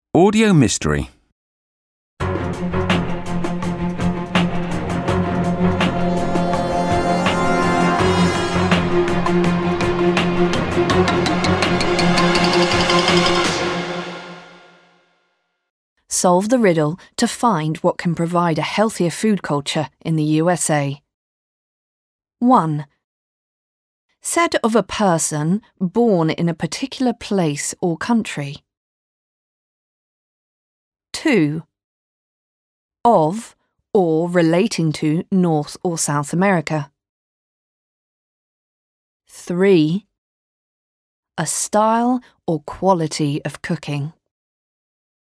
Audio Mystery. Solve the riddle to find what can provide a healthier food culture in the USA. 1. Said of a person born in a particular place or country. 2. Of or relating to North or South America. 3. A style or quality of cooking.